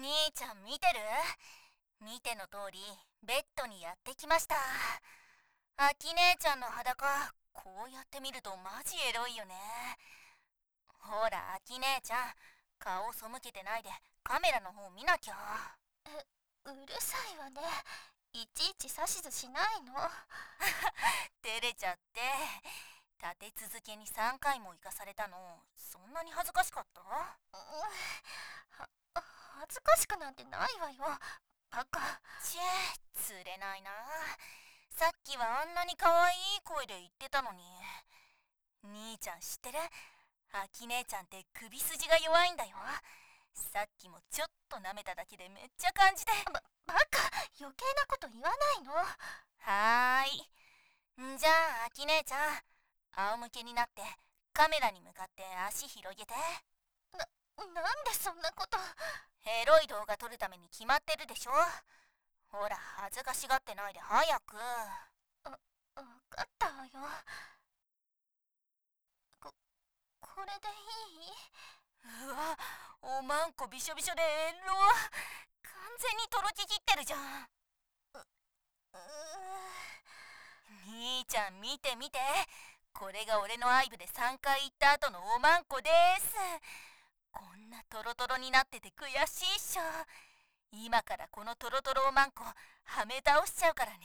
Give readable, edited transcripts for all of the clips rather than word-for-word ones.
兄ちゃん見てる？見ての通りベッドにやってきました。あき姉ちゃんの裸こうやって見るとマジエロいよね。ほらあき姉ちゃん、顔背けてないでカメラの方見なきゃ。 うるさいわね。いちいち指図しないの。 照れちゃって。立て続けに3回も行かされたの、そんなに恥ずかしかった？ 恥ずかしくなんてないわよ、バカ。 ちえ、釣れないな。さっきはあんなに可愛い声で言ってたのに。兄ちゃん知ってる？あき姉ちゃんって首筋が弱いんだよ。さっきもちょっと舐めただけでめっちゃ感じて。 バカ、余計なこと言わないの。 はーい。んじゃああき姉ちゃん、仰向けになってカメラに向かって足広げて。 なんでそんなこと。 エロい動画撮るために決まってるでしょ。ほら恥ずかしがってないで早く。 わかったわよ。これでいい？ うわ、おまんこびしょびしょでエロ。完全にとろけきってるじゃん。兄ちゃん見て見て、これが俺のアイブで3回行った後のおまんこです。こんなトロトロになってて悔しいっしょ。今からこのトロトロおまんこはめ倒しちゃうからね。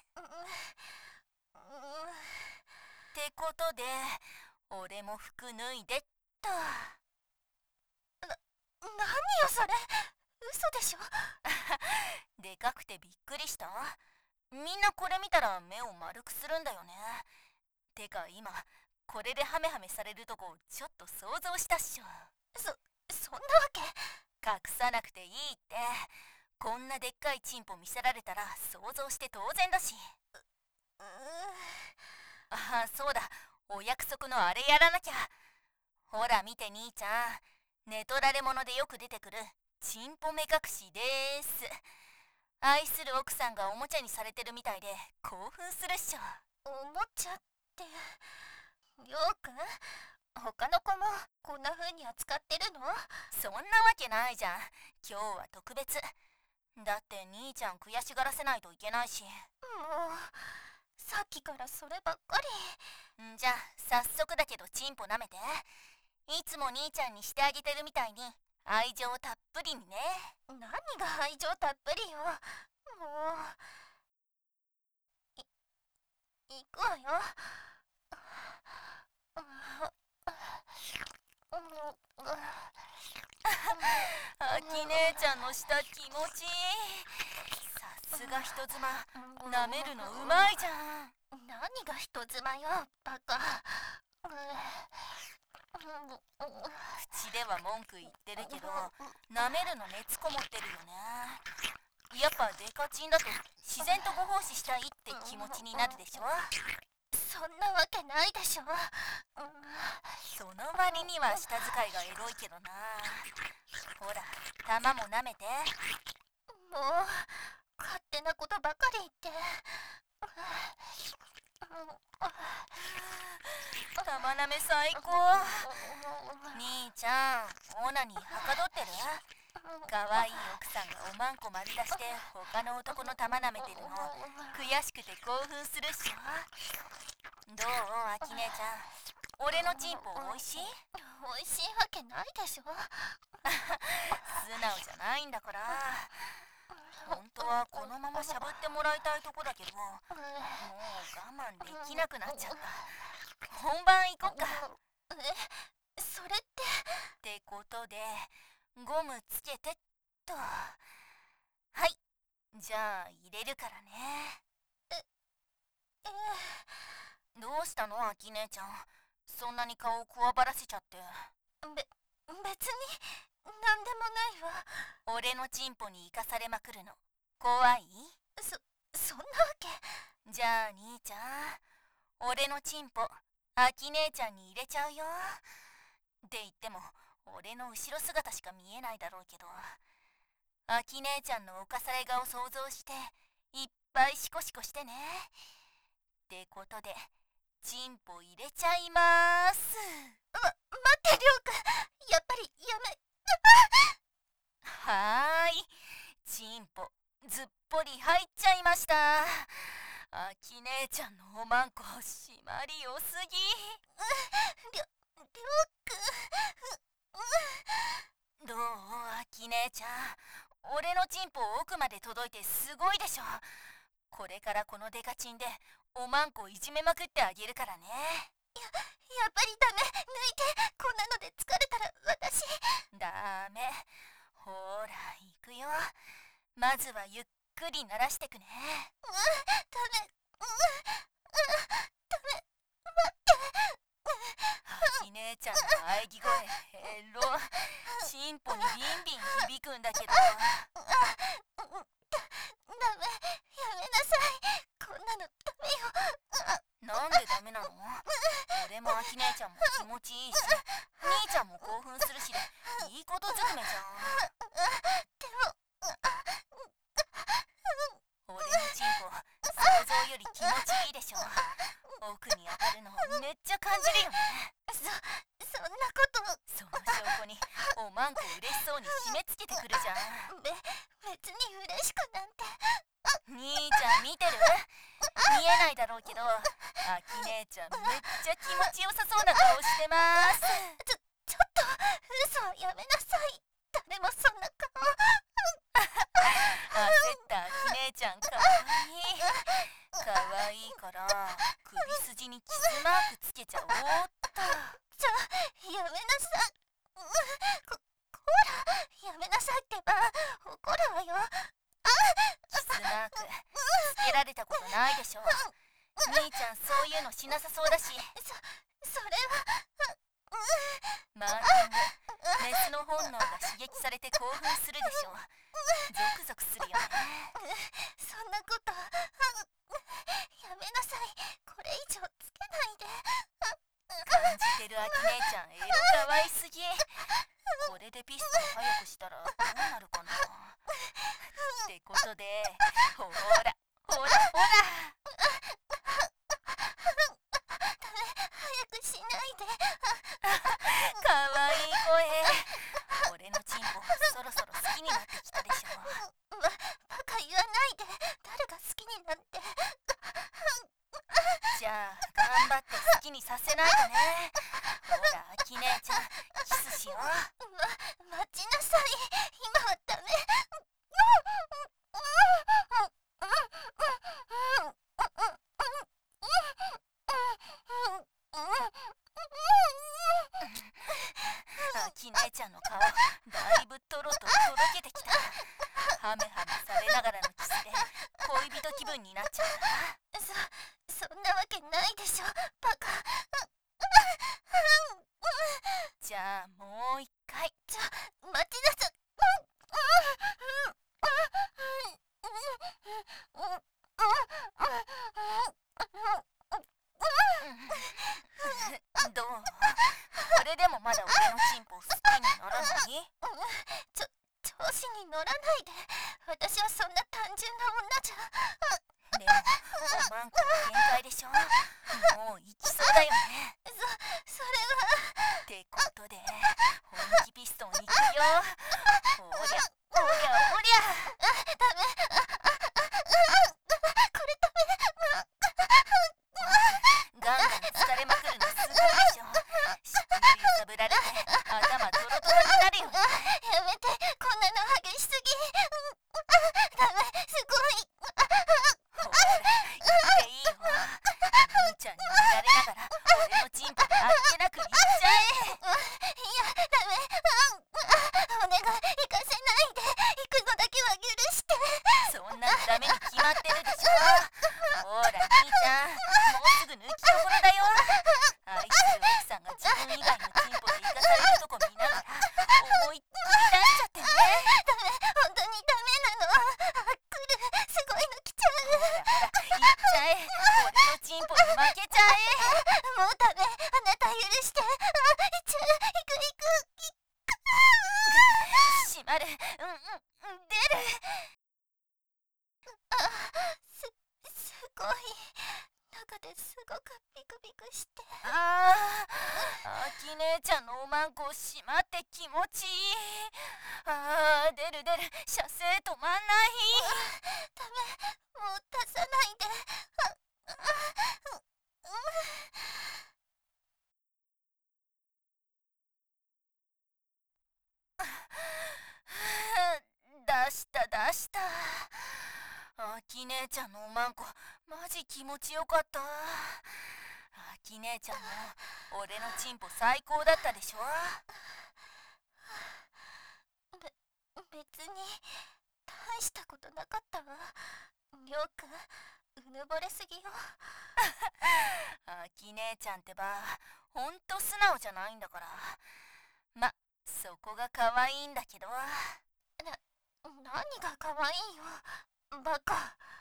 ってことで俺も服脱いでっと。 何よそれ、嘘でしょ。 でかくてびっくりした？みんなこれ見たら目を丸くするんだよね。てか今これでハメハメされるとこちょっと想像したっしょ。 そんなわけ。 隠さなくていいって。こんなでっかいチンポ見せられたら想像して当然だし。ああそうだ、お約束のあれやらなきゃ。ほら見て兄ちゃん、寝取られ者でよく出てくるチンポ目隠しです。愛する奥さんがおもちゃにされてるみたいで興奮するっしょ。 おもちゃって、りょうくん、他の子もこんな風に扱ってるの？ そんなわけないじゃん。今日は特別だって。兄ちゃん悔しがらせないといけないし。 もうさっきからそればっかり。 んじゃ早速だけどチンポ舐めて。いつも兄ちゃんにしてあげてるみたいに愛情たっぷりにね。 何が愛情たっぷりよ。もう行くわよ。 あき姉ちゃんの舌気持ちいい。さすが人妻、舐めるのうまいじゃん。 何が人妻よ、バカ。 口では文句言ってるけど舐めるの熱こもってるよね。やっぱデカチンだと自然とご奉仕したいって気持ちになるでしょ。 そんなわけないでしょ。 その割には舌使いがエロいけどな。ほら玉も舐めて。 もう勝手なことばかり言って。 玉舐め最高。兄ちゃんオナニーはかどってる？かわいい奥さんがおまんこ丸出して他の男の玉舐めてるの悔しくて興奮するっしょ。どうあき姉ちゃん、俺のチンポおいしい？ おいしいわけないでしょ。 素直じゃないんだから。本当はこのまましゃぶってもらいたいとこだけどもう我慢できなくなっちゃった。本番行こっか。 それってことでゴムつけてっと。はい、じゃあ入れるからね。どうしたのあき姉ちゃん、そんなに顔をこわばらせちゃって。 別になんでもないわ。 俺のチンポに生かされまくるの怖い？ そんなわけ。 じゃあ兄ちゃん、俺のチンポあき姉ちゃんに入れちゃうよ。って言っても俺の後ろ姿しか見えないだろうけど、あき姉ちゃんの犯され顔想像していっぱいシコシコしてね。ってことでチンポ入れちゃいまーす。 待ってりょうくん、やっぱりやめ。 はーい。 チンポずっぽり入っちゃいました。あき姉ちゃんのおまんこ締まりよすぎ。 りょうくどうあき姉ちゃん、俺のチンポ奥まで届いてすごいでしょ。これからこのデカチンでおまんこいじめまくってあげるからね。 やっぱりダメ、抜いて。こんなので疲れたら私。 ダメ。ほら行くよ。まずはゆっくり鳴らしてくね。 ダメ。 あき姉ちゃんの喘ぎ声ヘロ。チンポにビンビン響くんだけど。 ダメ、やめなさい。こんなのダメよ。 なんでダメなの？俺もあき姉ちゃんも気持ちいいし、兄ちゃんも興奮するしで、いいことずくめじゃん。 でも俺のチンポ想像より気持ちいいでしょ。奥に当たるのめっちゃ感じるよね。 そんなこと。 その証拠におまんこ嬉しそうに締め付けてくるじゃん。 別に嬉しくなんて。 兄ちゃん見てる？見えないだろうけど、あき姉ちゃんめっちゃ気持ちよさそうな顔してます。 ちょっと嘘はやめなさい。誰もそんな顔。 焦ったあき姉ちゃんかわいい。かわいいから首筋にキスマークつけちゃおうっと。 やめなさい。こら、やめなさいってば。怒るわよ。 キスマークつけられたことないでしょ。兄ちゃんそういうのしなさそうだし。 それは。 マーキング、メスの本能が刺激されて興奮するでしょ。ゾクゾクするよね。 そんなこと。やめなさい。これ以上つけないで。 感じてるあき姉ちゃんエロかわいすぎ。これでピストン早くしたらどうなるかな。ってことで、ほらほらほら。 早くしないで。 かわいい声。俺のチンポそろそろ好きになってきたでしょ。 バカ言わないで。誰が好きになって。 じゃあ頑張って好きにさせないとね。ほらあき姉ちゃんキスしよう。 待ちなさい。今はダメ。 あき姉ちゃんの顔だいぶとろととろけてきた。ハメハメされながらのキスで恋人気分になっちゃった。 そんなわけないでしょ。バカ。 じゃあもう一回。 待ちなさい。 どう？これでもまだ俺のチンポ好きにならない？ 調子に乗らないで。私はそんな単純な女じゃ。 でもおまんこの限界でしょ。もう行きそうだよね。 それは。 ってことで本気ピストン行くよ。ほりゃほりゃほりゃ。 ダメ。これダメ。 ガンガン疲れまくるのすごいでしょ。しっくり揺さぶられて頭ドロドロになるよね。 やめて。こんなの激しすぎ。ダメ。すごい。 ほら言っていいよ。兄ちゃんに見られながら俺のチンポであっけなく言っちゃえ。 いや、ダメ。お願い、行かせないで。行くのだけは許して。 そんなのダメに決まってるでしょ。ほら兄ちゃんもうすぐ抜きどころだよ。愛する奥さんが自分以外のチンポで生かされるとこ見ながら思いっきり出しちゃってね。 ダメ。本当にダメなの。来る。すごいの来ちゃう。 ほらほら行っちゃえ。俺のチンポに負けちゃえ。 もうダメ。あなた許して。行く。 閉まる。出る。 すごい。 中ですごくビクビクして。 あき姉ちゃんのおまんこしまって気持ちいい。出る出る、射精止まんない。 ダメ、もう出さないで。 出した出した。あき姉ちゃんのおまんこマジ気持ちよかった。あき姉ちゃんも俺のチンポ最高だったでしょ。 別に大したことなかったわ。りょうくん、うぬぼれすぎよ。 あき姉ちゃんってばほんと素直じゃないんだから。ま、そこが可愛いんだけど。 何が可愛いよ、バカ。